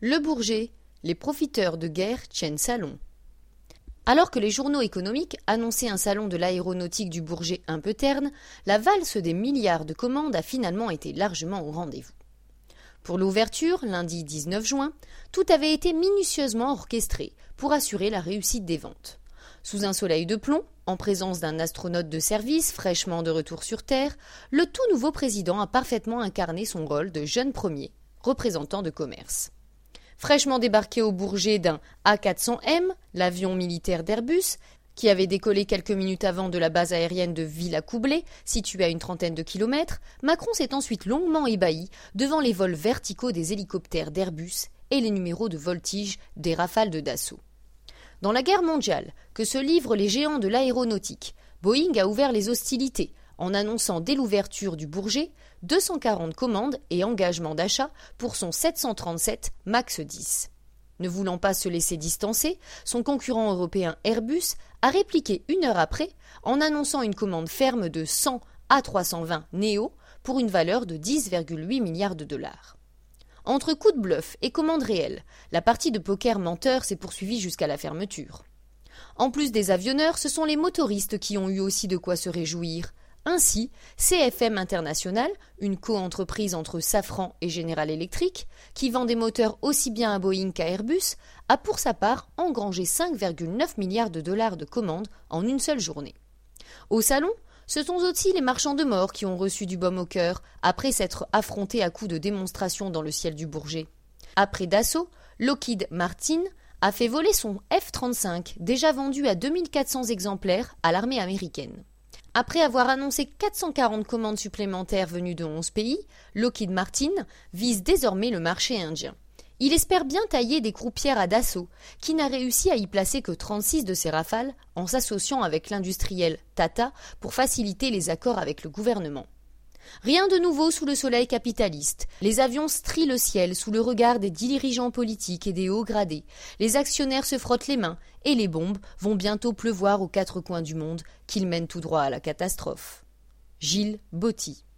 Le Bourget, les profiteurs de guerre tiennent salon. Alors que les journaux économiques annonçaient un salon de l'aéronautique du Bourget un peu terne, la valse des milliards de commandes a finalement été largement au rendez-vous. Pour l'ouverture, lundi 19 juin, tout avait été minutieusement orchestré pour assurer la réussite des ventes. Sous un soleil de plomb, en présence d'un astronaute de service fraîchement de retour sur Terre, le tout nouveau président a parfaitement incarné son rôle de jeune premier, représentant de commerce. Fraîchement débarqué au Bourget d'un A400M, l'avion militaire d'Airbus, qui avait décollé quelques minutes avant de la base aérienne de Villacoublay, située à une trentaine de kilomètres, Macron s'est ensuite longuement ébahi devant les vols verticaux des hélicoptères d'Airbus et les numéros de voltige des Rafales de Dassault. Dans la guerre mondiale que se livrent les géants de l'aéronautique, Boeing a ouvert les hostilités en annonçant dès l'ouverture du Bourget 240 commandes et engagements d'achat pour son 737 MAX 10. Ne voulant pas se laisser distancer, son concurrent européen Airbus a répliqué une heure après en annonçant une commande ferme de 100 A320 Neo pour une valeur de 10,8 milliards de dollars. Entre coups de bluff et commandes réelles, la partie de poker menteur s'est poursuivie jusqu'à la fermeture. En plus des avionneurs, ce sont les motoristes qui ont eu aussi de quoi se réjouir. Ainsi, CFM International, une co-entreprise entre Safran et General Electric, qui vend des moteurs aussi bien à Boeing qu'à Airbus, a pour sa part engrangé 5,9 milliards de dollars de commandes en une seule journée. Au salon, ce sont aussi les marchands de mort qui ont reçu du baume au cœur, après s'être affrontés à coups de démonstrations dans le ciel du Bourget. Après Dassault, Lockheed Martin a fait voler son F-35, déjà vendu à 2400 exemplaires à l'armée américaine. Après avoir annoncé 440 commandes supplémentaires venues de 11 pays, Lockheed Martin vise désormais le marché indien. Il espère bien tailler des croupières à Dassault, qui n'a réussi à y placer que 36 de ses Rafales en s'associant avec l'industriel Tata pour faciliter les accords avec le gouvernement. Rien de nouveau sous le soleil capitaliste. Les avions strient le ciel sous le regard des dirigeants politiques et des hauts gradés. Les actionnaires se frottent les mains et les bombes vont bientôt pleuvoir aux quatre coins du monde qu'ils mènent tout droit à la catastrophe. Gilles Botti.